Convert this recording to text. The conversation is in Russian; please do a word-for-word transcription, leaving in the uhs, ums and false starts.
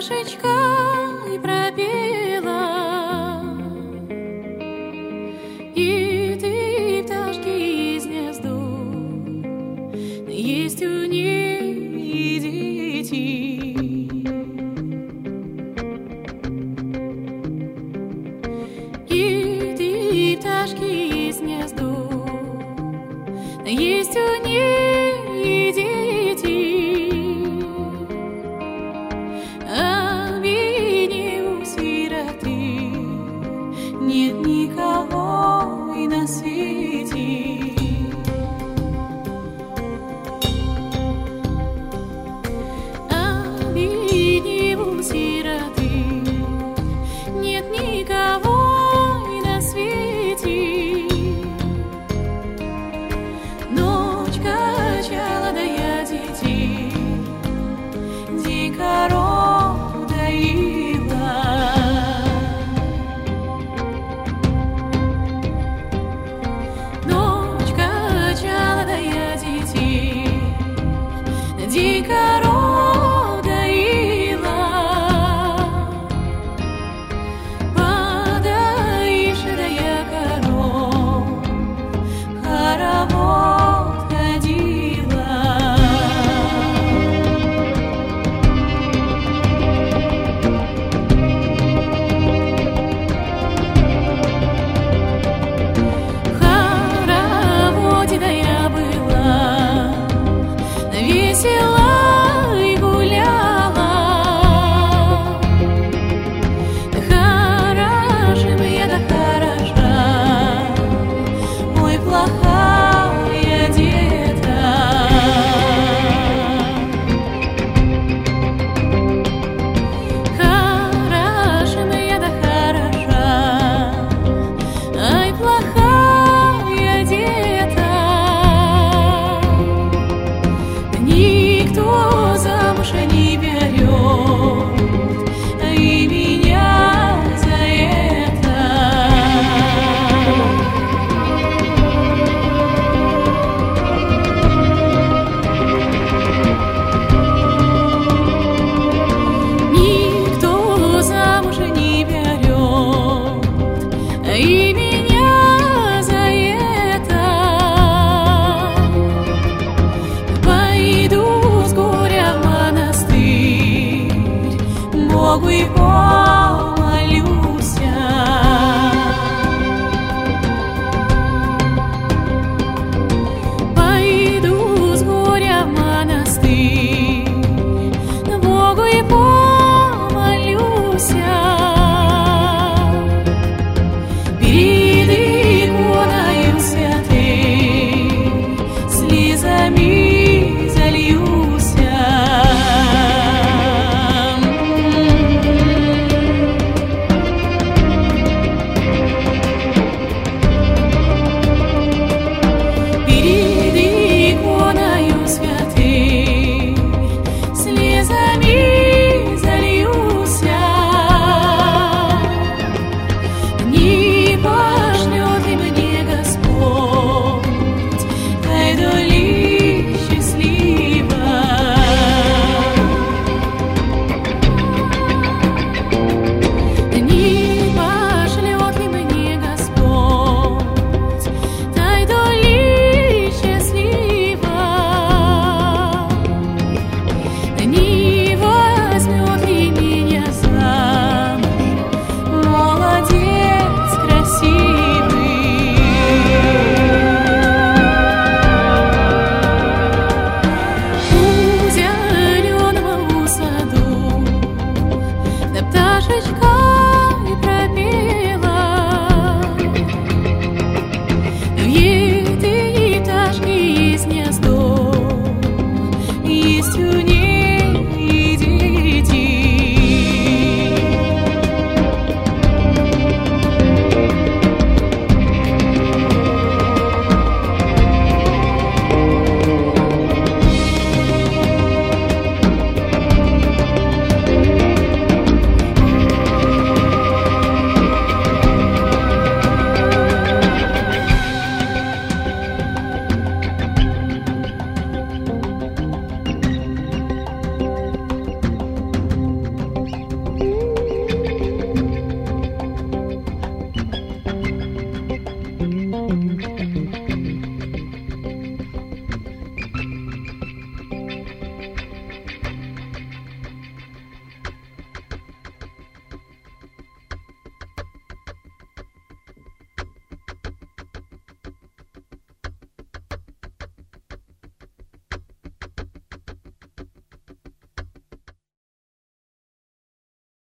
пташечкой пропела, и ты, пташки из гнезду, есть у ней дети. И ты, пташки из гнезду, есть у ней дети. Нет никого и на свете. Обиднее сироты, нет никого и на свете. Ночь качала, да я детей, день коров доила. День коров доила, подоивши, да я коров хоровод ходила. В хороводе, да я была весела и гуляла. Хороша бы я, да хороша, ой, плохая деда. Хороша бы я, да хороша, ай, плохая деда. Никто замуж не берет, и меня за это. Никто замуж не берет, и меня за это. Пойду с горя в монастырь, Богу и Богу